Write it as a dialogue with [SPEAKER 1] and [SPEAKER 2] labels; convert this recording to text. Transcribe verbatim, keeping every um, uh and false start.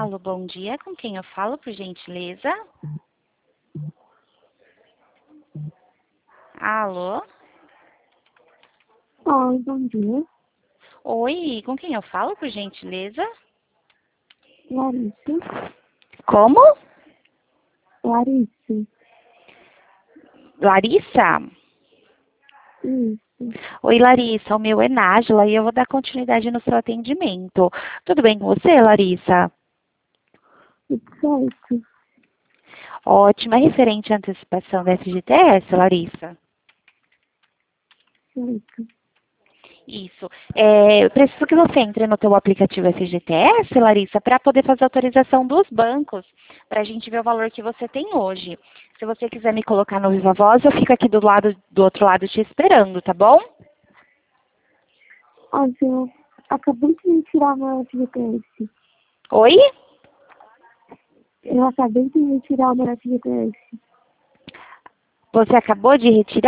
[SPEAKER 1] Alô, bom dia. Com quem eu falo, por gentileza? Alô?
[SPEAKER 2] Oi, bom dia.
[SPEAKER 1] Oi, com quem eu falo, por gentileza?
[SPEAKER 2] Larissa.
[SPEAKER 1] Como?
[SPEAKER 2] Larissa.
[SPEAKER 1] Larissa?
[SPEAKER 2] Isso.
[SPEAKER 1] Oi, Larissa. O meu é Nájila e eu vou dar continuidade no seu atendimento. Tudo bem com você, Larissa?
[SPEAKER 2] Tudo certo.
[SPEAKER 1] Ótima. Referente à antecipação da F G T S, Larissa?
[SPEAKER 2] Certo.
[SPEAKER 1] Isso. É, eu preciso que você entre no teu aplicativo F G T S, Larissa, para poder fazer a autorização dos bancos, para a gente ver o valor que você tem hoje. Se você quiser me colocar no Viva Voz, eu fico aqui do lado, do outro lado te esperando, tá bom?
[SPEAKER 2] Olha, eu acabei de retirar meu F G T S.
[SPEAKER 1] Oi?
[SPEAKER 2] Eu acabei de retirar meu F G T S.
[SPEAKER 1] Você acabou de retirar?